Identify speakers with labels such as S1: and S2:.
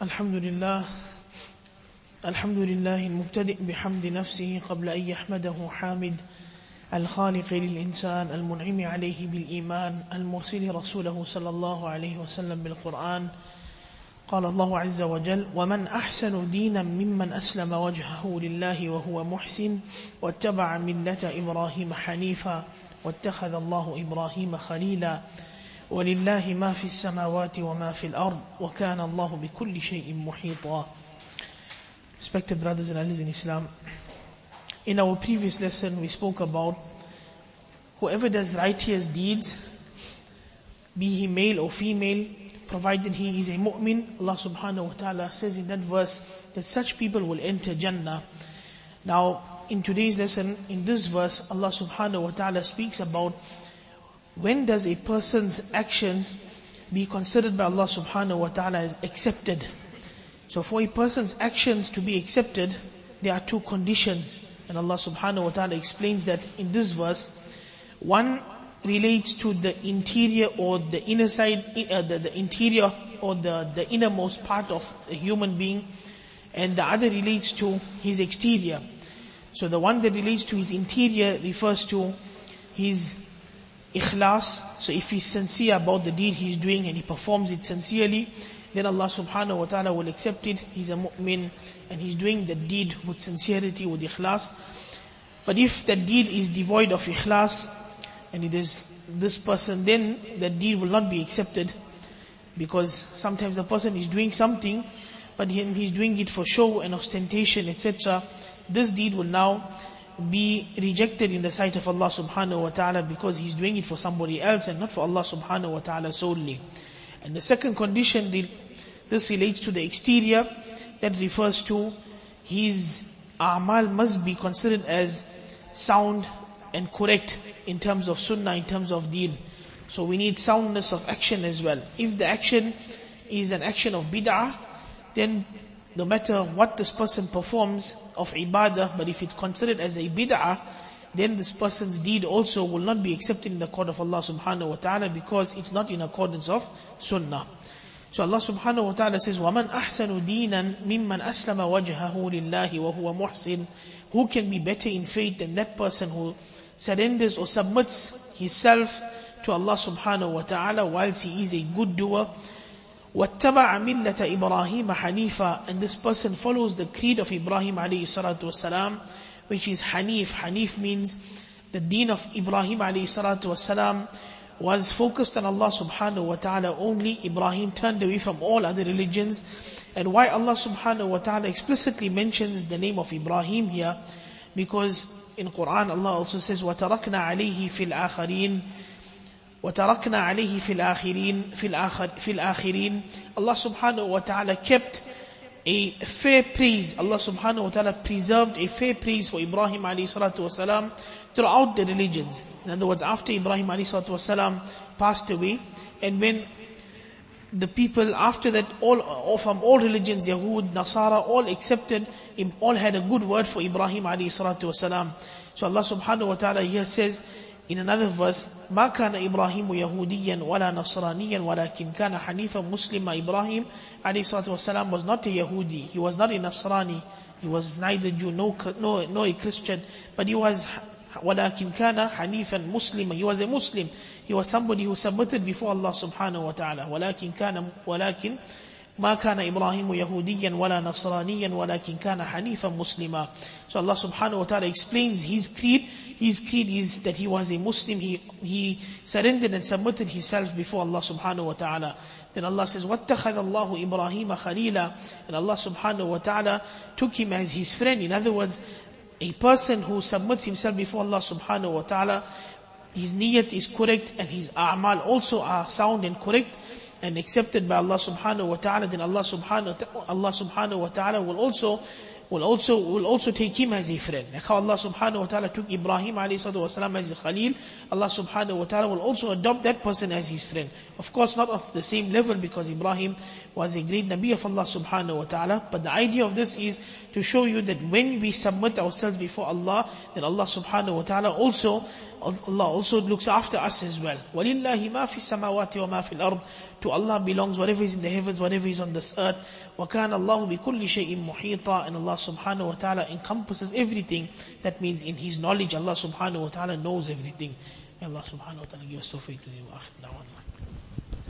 S1: الحمد لله المبتدئ بحمد نفسه قبل أن يحمده حامد الخالق للإنسان المنعم عليه بالإيمان المرسل رسوله صلى الله عليه وسلم بالقرآن. قال الله عز وجل: ومن أحسن دينا ممن أسلم وجهه لله وهو محسن واتبع ملة إبراهيم حنيفا واتخذ الله إبراهيم خليلا ولله ما في السماوات وما في الأرض وكان الله بكل شيء محيطا. Respected brothers and sisters in Islam, in our previous lesson we spoke about whoever does righteous deeds, be he male or female, provided he is a mu'min, Allah subhanahu wa ta'ala says in that verse that such people will enter Jannah. Now in today's lesson, in this verse, Allah subhanahu wa ta'ala speaks about when does a person's actions be considered by Allah subhanahu wa ta'ala as accepted. So for a person's actions to be accepted, there are two conditions. And Allah subhanahu wa ta'ala explains that in this verse. One relates to the interior or the inner side, the interior or the innermost part of a human being. And the other relates to his exterior. So the one that relates to his interior refers to his ikhlas. So if he's sincere about the deed he's doing and he performs it sincerely, then Allah subhanahu wa ta'ala will accept it. He's a mu'min and he's doing the deed with sincerity, with ikhlas. But if that deed is devoid of ikhlas and it is this person, then that deed will not be accepted. Because sometimes a person is doing something, but he's doing it for show and ostentation, etc. This deed will now be rejected in the sight of Allah subhanahu wa ta'ala because he's doing it for somebody else and not for Allah subhanahu wa ta'ala solely. And the second condition, this relates to the exterior, that refers to his a'mal must be considered as sound and correct in terms of sunnah, in terms of deen. So we need soundness of action as well. If the action is an action of bid'ah, then no matter what this person performs of ibadah, but if it's considered as a bid'ah, then this person's deed also will not be accepted in the court of Allah subhanahu wa ta'ala because it's not in accordance of sunnah. So Allah subhanahu wa ta'ala says, وَمَنْ أَحْسَنُ دِينًا مِمَّنْ أَسْلَمَ وَجْهَهُ لِلَّهِ وَهُوَ مُحْسِنٌ. Who can be better in faith than that person who surrenders or submits himself to Allah subhanahu wa ta'ala whilst he is a good doer. وَاتَّبَعَ مِلَّةَ إِبْرَاهِيمَ حَنِيفًا. And this person follows the creed of Ibrahim alayhi salatu wasalam, which is Hanif. Hanif means the deen of Ibrahim alayhi salatu wasalam was focused on Allah subhanahu wa ta'ala only. Ibrahim turned away from all other religions. And why Allah subhanahu wa ta'ala explicitly mentions the name of Ibrahim here? Because in Quran Allah also says, وَتَرَكْنَا عَلَيْهِ فِي الْآخَرِينَ وَتَرَكْنَا عَلَيْهِ فِي الْآخِرِينَ. Allah subhanahu wa ta'ala kept a fair praise. Allah subhanahu wa ta'ala preserved a fair praise for Ibrahim alayhi salatu wasalam throughout the religions. In other words, after Ibrahim alayhi salatu wasalam passed away, and when the people after that, all from all religions, Yahud, Nasara, all accepted, all had a good word for Ibrahim alayhi salatu wasalam. So Allah subhanahu wa ta'ala here says in another verse, مَا كَانَ إِبْرَاهِيمُ يَهُودِيًّا وَلَا نَصْرَانِيًّا وَلَكِنْ كَانَ حَنِيفًا مُسْلِمًا. Ibrahim alayhi salatu wasalam was not a Yahudi, he was not a Nasrani, he was neither Jew, nor a Christian, but he was وَلَكِنْ كَانَ حَنِيفًا مُسْلِمًا. He was a Muslim. He was somebody who submitted before Allah subhanahu wa ta'ala. وَلَكِنْ مَا كَانَ إِبْرَاهِيمُ يَهُودِيًّا وَلَا نَصْرَانِيًّا وَلَكِنْ كَانَ حَنِيفًا مُسْلِمًا. So Allah subhanahu wa ta'ala explains his creed. His creed is that he was a Muslim. He surrendered and submitted himself before Allah subhanahu wa ta'ala. Then Allah says, وَاتَّخَذَ اللَّهُ إِبْرَاهِيمَ خَلِيلًا. And Allah subhanahu wa ta'ala took him as his friend. In other words, a person who submits himself before Allah subhanahu wa ta'ala, his niyat is correct and his a'mal also are sound and correct and accepted by Allah subhanahu wa ta'ala, then Allah subhanahu wa ta'ala will also will also take him as a friend. Like how Allah subhanahu wa ta'ala took Ibrahim alayhi salatu wasalam as a Khalil, Allah subhanahu wa ta'ala will also adopt that person as his friend. Of course not of the same level, because Ibrahim was a great Nabi of Allah subhanahu wa ta'ala. But the idea of this is to show you that when we submit ourselves before Allah, then Allah subhanahu wa ta'ala also looks after us as well. وَلِلَّهِ مَا فِي السَّمَاوَاتِ وَمَا فِي الْأَرْضِ. To Allah belongs whatever is in the heavens, whatever is on this earth. وَكَانَ اللَّهُ بِكُلِّ شَيْءٍ مُحِيطًا. And Allah subhanahu wa ta'ala encompasses everything. That means in His knowledge, Allah subhanahu wa ta'ala knows everything. May Allah subhanahu wa ta'ala give us tawfiq to do.